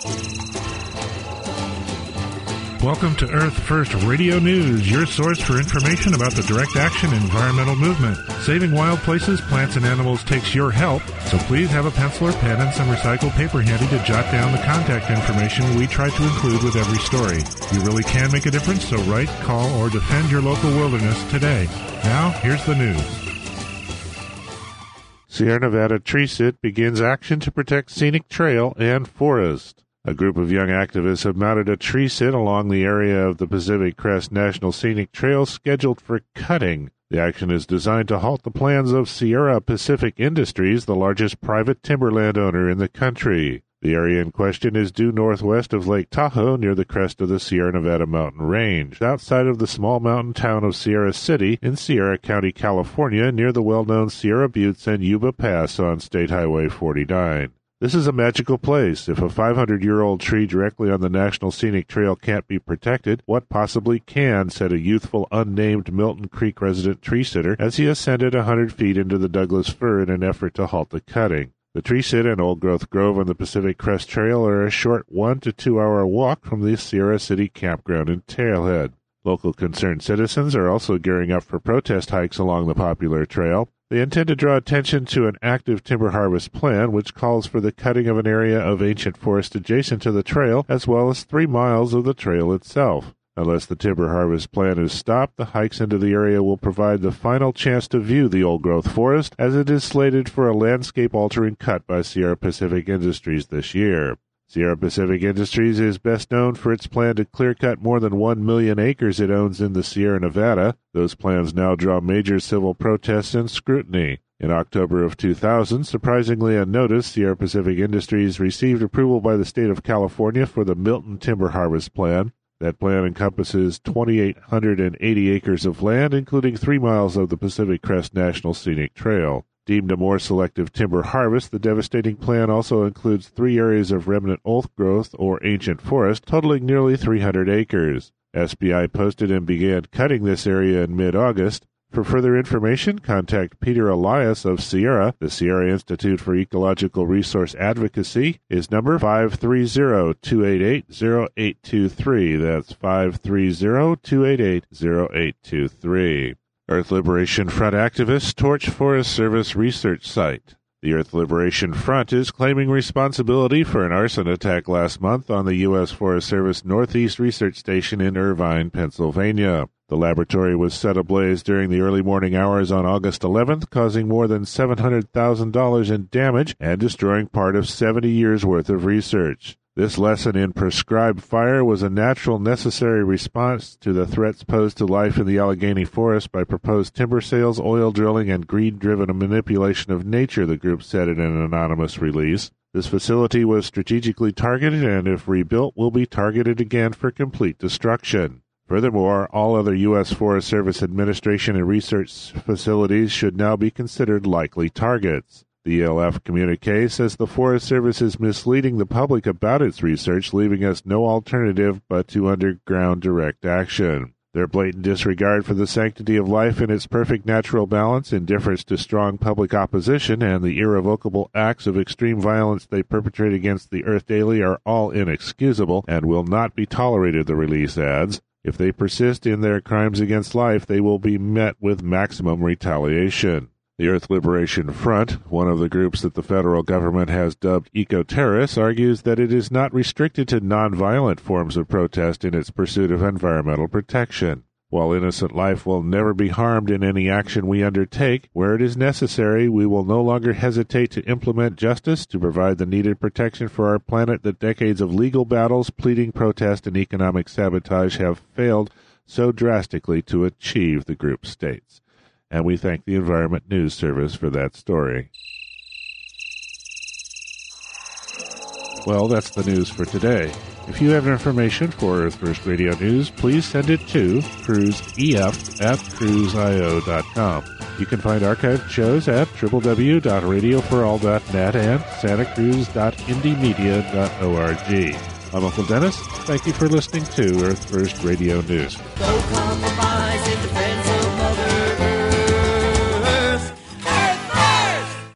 Welcome to Earth First Radio News, your source for information about the direct action environmental movement. Saving wild places, plants, and animals takes your help, so please have a pencil or pen and some recycled paper handy to jot down the contact information we try to include with every story. You really can make a difference, so write, call, or defend your local wilderness today. Now, here's the news. Sierra Nevada Tree Sit begins action to protect scenic trail and forest. A group of young activists have mounted a tree sit along the area of the Pacific Crest National Scenic Trail scheduled for cutting. The action is designed to halt the plans of Sierra Pacific Industries, the largest private timberland owner in the country. The area in question is due northwest of Lake Tahoe near the crest of the Sierra Nevada mountain range, outside of the small mountain town of Sierra City in Sierra County, California, near the well-known Sierra Buttes and Yuba Pass on State Highway 49. This is a magical place. If a 500-year-old tree directly on the National Scenic Trail can't be protected, what possibly can, said a youthful, unnamed Milton Creek resident tree sitter as he ascended 100 feet into the Douglas fir in an effort to halt the cutting. The tree sit and old-growth grove on the Pacific Crest Trail are a short 1 to 2 hour walk from the Sierra City campground in Trailhead. Local concerned citizens are also gearing up for protest hikes along the popular trail. They intend to draw attention to an active timber harvest plan, which calls for the cutting of an area of ancient forest adjacent to the trail, as well as 3 miles of the trail itself. Unless the timber harvest plan is stopped, the hikes into the area will provide the final chance to view the old-growth forest, as it is slated for a landscape-altering cut by Sierra Pacific Industries this year. Sierra Pacific Industries is best known for its plan to clear-cut more than 1 million acres it owns in the Sierra Nevada. Those plans now draw major civil protests and scrutiny. In October of 2000, surprisingly unnoticed, Sierra Pacific Industries received approval by the state of California for the Milton Timber Harvest Plan. That plan encompasses 2,880 acres of land, including 3 miles of the Pacific Crest National Scenic Trail. Deemed a more selective timber harvest, the devastating plan also includes 3 areas of remnant old growth or ancient forest, totaling nearly 300 acres. SPI posted and began cutting this area in mid-August. For further information, contact Peter Elias of Sierra. The Sierra Institute for Ecological Resource Advocacy is number 530-288-0823. That's 530-288-0823. Earth Liberation Front activists torch Forest Service research site. The Earth Liberation Front is claiming responsibility for an arson attack last month on the U.S. Forest Service Northeast Research Station in Irvine, Pennsylvania. The laboratory was set ablaze during the early morning hours on August 11th, causing more than $700,000 in damage and destroying part of 70 years' worth of research. This lesson in prescribed fire was a natural, necessary response to the threats posed to life in the Allegheny Forest by proposed timber sales, oil drilling, and greed-driven manipulation of nature, the group said in an anonymous release. This facility was strategically targeted and, if rebuilt, will be targeted again for complete destruction. Furthermore, all other U.S. Forest Service administration and research facilities should now be considered likely targets. The ELF communique says the Forest Service is misleading the public about its research, leaving us no alternative but to underground direct action. Their blatant disregard for the sanctity of life in its perfect natural balance, indifference to strong public opposition, and the irrevocable acts of extreme violence they perpetrate against the earth daily are all inexcusable and will not be tolerated, the release adds. If they persist in their crimes against life, they will be met with maximum retaliation. The Earth Liberation Front, one of the groups that the federal government has dubbed eco-terrorists, argues that it is not restricted to nonviolent forms of protest in its pursuit of environmental protection. While innocent life will never be harmed in any action we undertake, where it is necessary, we will no longer hesitate to implement justice to provide the needed protection for our planet that decades of legal battles, pleading protest, and economic sabotage have failed so drastically to achieve, the group states. And we thank the Environment News Service for that story. Well, that's the news for today. If you have information for Earth First Radio News, please send it to cruiseef@cruiseio.com. You can find archived shows at www.radioforall.net and santacruz.indiemedia.org. I'm Uncle Dennis. Thank you for listening to Earth First Radio News.